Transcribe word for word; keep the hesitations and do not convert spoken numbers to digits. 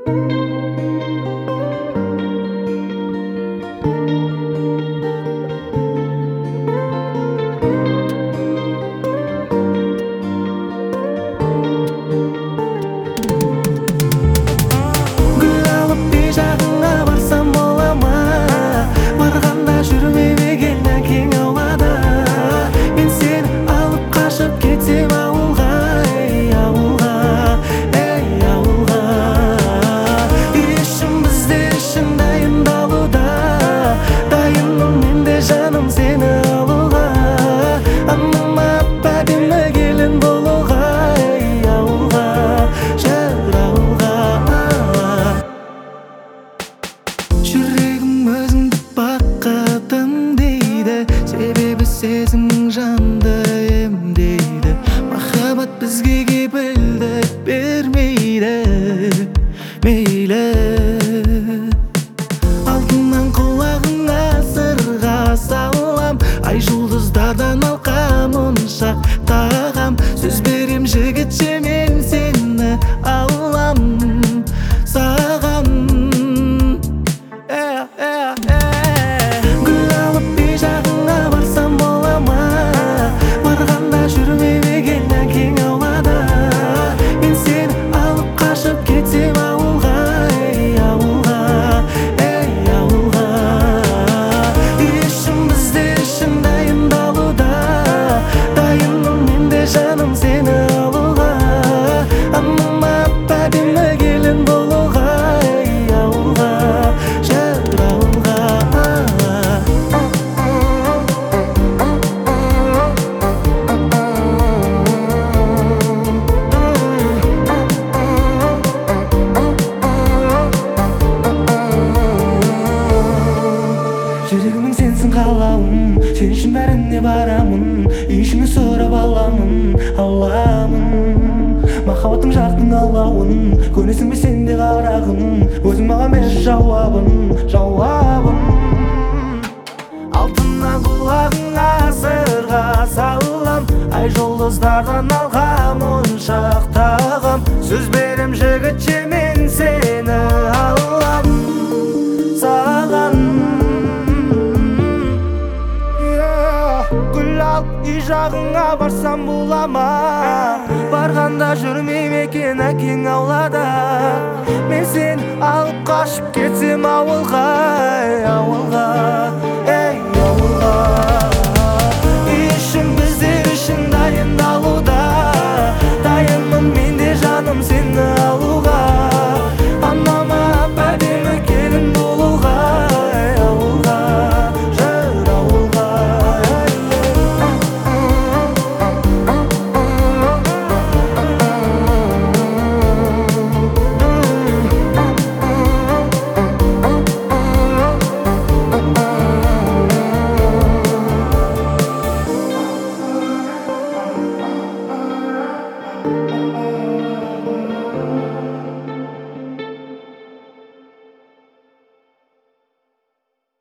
Сезімің жанды емдейді, махаббат бізге кепілдік бермейді. Мейлі алтыннан құлағыңа сырға салам, ай жұлдыздардан алқам моншақтағам. Сөз берем жігітше мен сені алам саған. Гүл алып үй жағыңа барсам бола ма? Барғанда жүрмей кен әкең аулада. Мен сені алып қашып кетсем ауылға, ей ауылға, ей ауылға. Ішім бізде ішім дайындалуда, дайынмын мен де жаным сені алуға. Анама әдемі келін болуға, ей ауылға, жыр ауылға. Жүрегімнің сенсің қалауым, сен үшін бәріне барамын, үй ішіңе сұрап аламын, аламын. Махаббаттың жарқын алауын, көресің бе сен де қарағым, өзің маған бер жауабын, жауабын. Алтыннан құлағыңа сырға салам, ай жұлдыздардан алғам моншақтағам. Сөз берем жігітше мен сені алам саған. Гүл алып үй жағыңа барсам бола ма? Барғанда жүрмей ме екен әкең аулада.